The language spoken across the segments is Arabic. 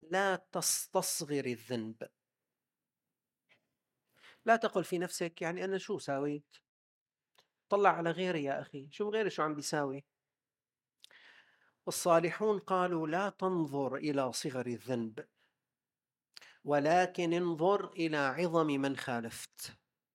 لا تستصغر الذنب. لا تقل في نفسك يعني أنا شو ساويت؟ طلع على غيري يا أخي، شوف غيري شو عم بيساوي. الصالحون قالوا لا تنظر إلى صغر الذنب، ولكن انظر إلى عظم من خالفت.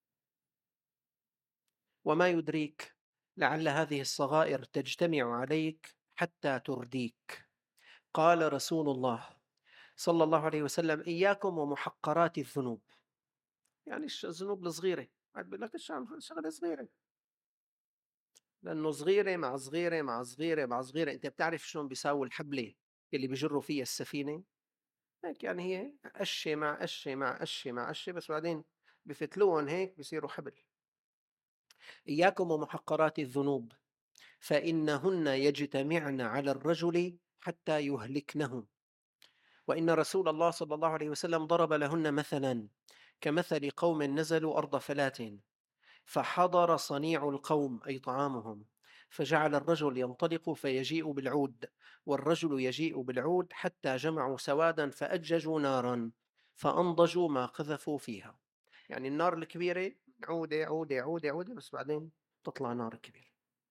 وما يدريك، لعل هذه الصغائر تجتمع عليك حتى ترديك. قال رسول الله صلى الله عليه وسلم: إياكم ومحقرات الذنوب. يعني الذنوب الصغيرة، قاعد بيقول لك شغلة صغيرة، لأنه صغيرة مع صغيرة مع صغيرة مع صغيرة. أنت بتعرف شلون بيساوي الحبلة اللي بيجروا فيها السفينة؟ هيك يعني هي قشة مع قشة مع قشة مع قشة، بس بعدين بفتلوهم هيك بصيروا حبل. إياكم ومحقرات الذنوب فإنهن يجتمعن على الرجل حتى يهلكنه. وإن رسول الله صلى الله عليه وسلم ضرب لهن مثلا كمثل قوم نزلوا أرض فلات، فحضر صنيع القوم أي طعامهم، فجعل الرجل ينطلق فيجيء بالعود، والرجل يجيء بالعود، حتى جمعوا سوادا فأججوا نارا فأنضجوا ما قذفوا فيها. يعني النار الكبيرة عودة عودة عودة عودة، بس بعدين تطلع نار كبيرة.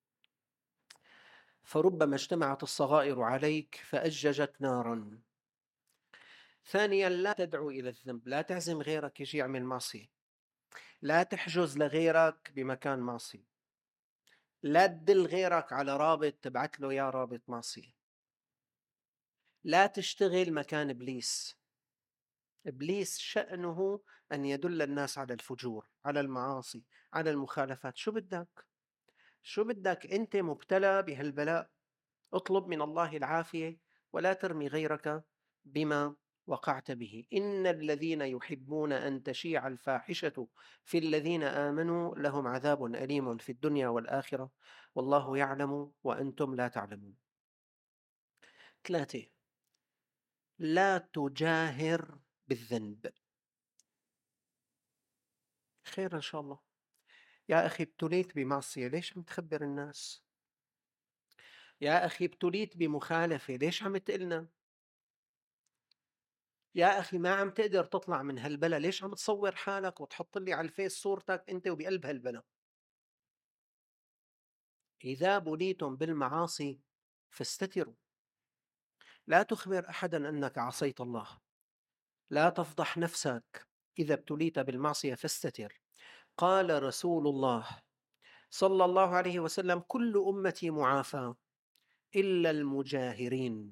فربما اجتمعت الصغائر عليك فأججت نارا. ثانيا، لا تدعو إلى الذنب، لا تعزم غيرك يجي يعمل معصية، لا تحجز لغيرك بمكان معصية، لا تدل غيرك على رابط تبعت له يا رابط معصية، لا تشتغل مكان إبليس. إبليس شأنه أن يدل الناس على الفجور، على المعاصي، على المخالفات. شو بدك؟ شو بدك؟ أنت مبتلى بهالبلاء، اطلب من الله العافية، ولا ترمي غيرك بما وقعت به. إن الذين يحبون أن تشيع الفاحشة في الذين آمنوا لهم عذاب أليم في الدنيا والآخرة والله يعلم وأنتم لا تعلمون. 3، لا تجاهر بالذنب. خير إن شاء الله. يا أخي ابتليت بمعصية، ليش عم تخبر الناس؟ يا أخي ابتليت بمخالفة، ليش عم تقلنا؟ يا أخي ما عم تقدر تطلع من هالبلا، ليش عم تصور حالك وتحط لي على الفيس صورتك أنت وبقلب هالبلا؟ إذا بليتم بالمعاصي فاستتروا. لا تخبر أحدا أنك عصيت الله، لا تفضح نفسك. إذا ابتليت بالمعصية فاستتر. قال رسول الله صلى الله عليه وسلم: كل أمتي معافى إلا المجاهرين.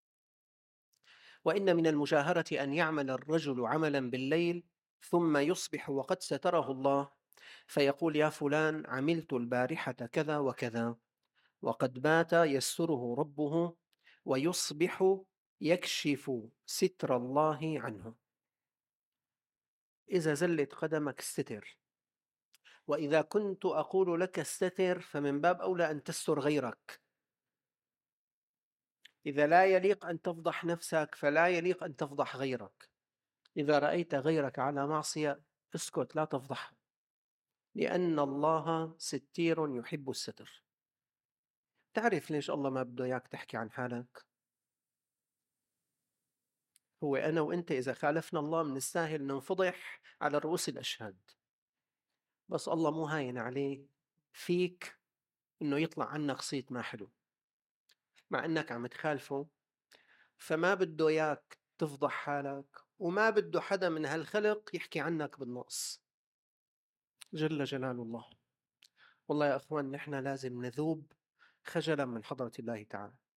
وإن من المجاهرة أن يعمل الرجل عملا بالليل ثم يصبح وقد ستره الله، فيقول: يا فلان عملت البارحة كذا وكذا، وقد بات يستره ربه، ويصبح يكشف ستر الله عنه. إذا زلت قدمك استتر، وإذا كنت أقول لك استتر فمن باب أولى أن تستر غيرك. إذا لا يليق أن تفضح نفسك فلا يليق أن تفضح غيرك. إذا رأيت غيرك على معصية اسكت، لا تفضحه، لأن الله ستير يحب الستر. تعرف ليش الله ما بده إياك تحكي عن حالك؟ هو أنا وإنت إذا خالفنا الله منستاهل ننفضح على رؤوس الأشهاد، بس الله مو هاين عليه فيك إنه يطلع عنك صيت ما حلو مع إنك عم تخالفه. فما بده إياك تفضح حالك، وما بده حدا من هالخلق يحكي عنك بالنقص، جل جلال الله. والله يا أخوان، نحن لازم نذوب خجلا من حضرة الله تعالى.